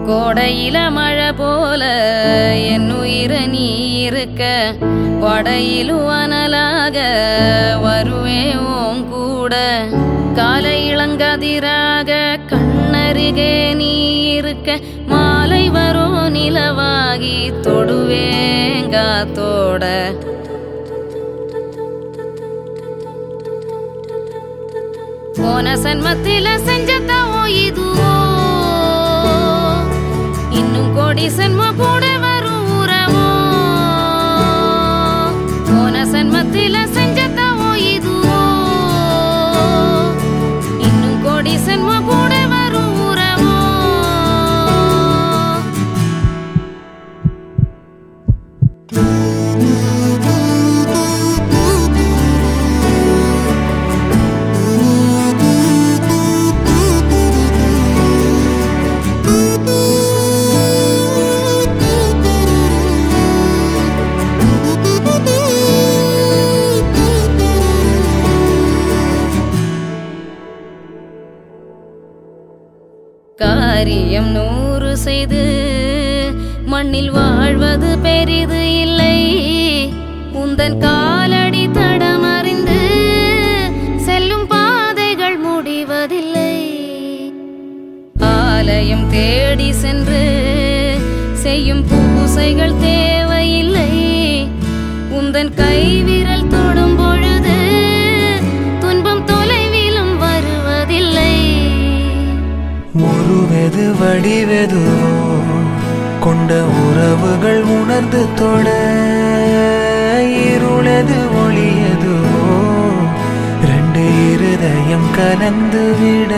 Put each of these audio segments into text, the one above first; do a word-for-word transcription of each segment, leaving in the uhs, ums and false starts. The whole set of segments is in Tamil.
கோடையில மழை போல என் உயிர நீ இருக்க, படையிலும் அனலாக வருவேன் உன் கூட. காலை இளங்கதிராக கண்ணருகே நீ இருக்க, மாலை வரும் நிலவாகி தொடுவேன் காத்தோட. போன சன்மத்தில செஞ்சதாவோ இதுவோ, இன்னும் கோடி சன்மம் கூட வரும் உறவோ. போன சன்மத்தில செஞ்சதாவோ இதுவோ, இன்னும் கோடி சன்மம் கூட வரும் உறவோ. காரியம் நூறு செய்து மண்ணில் வாழ்வது பெரிது இல்லை, உந்தன் காலடி தடமறிந்து செல்லும் பாதைகள் முடிவதில்லை. ஆலயம் தேடி சென்று செய்யும் பூசைகள் தேவையில்லை, உந்தன் கைவிரல் தொடும் பொழுது துன்பம் தொலைவிலும் வருவதில்லை. உருவெது வடிவெதுவோ கொண்ட உறவுகள் உணர்ந்து தொட, இருளது ஒளியதுவோ ரெண்டு இருதயம் கலந்து விட.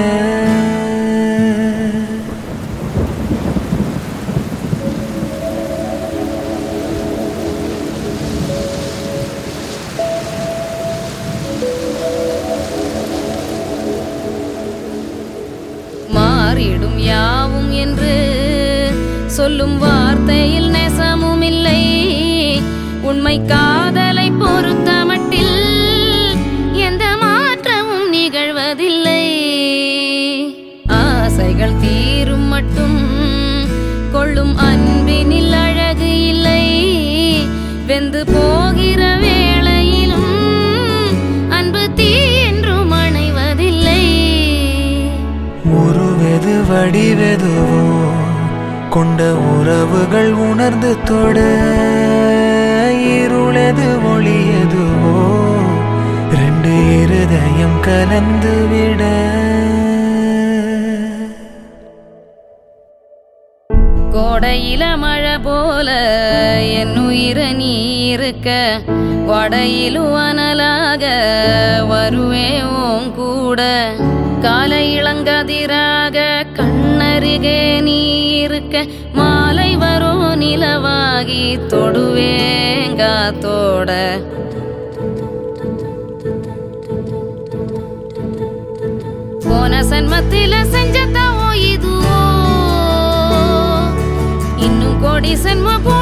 மாறிடும் யாவும் என்று சொல்லும் வார்த்தையில் நெசமும் இல்லை, உண்மை காதலை பொறுத்த மட்டில் எந்த மாற்றமும் நிகழ்வதில்லை. ஆசைகள் தீரும் மட்டும் கொள்ளும் அன்பினில் அழகு இல்லை, வெந்து போகிற வேளையிலும் அன்பு தீ என்றும் அணைவதில்லை. உருவெது வடிவெதுவோ கொண்ட உறவுகள் உணர்ந்து தொட, இருளது ஒளியதுவோ ரெண்டு இருதயம் கலந்து விட. கோடையில மழை போல என் உயிர நீ இருக்க, படையிலும் அனலாக வருவேன் உன் கூட. காலை இளங்கதிராக கண்ணருகே நீ இருக்க, மாலை வரும் நிலவாகி தொடுவேன் காத்தோட. போன சன்மத்தில செஞ்சதாவோ இதுவோ, இன்னும் கோடி சன்மம்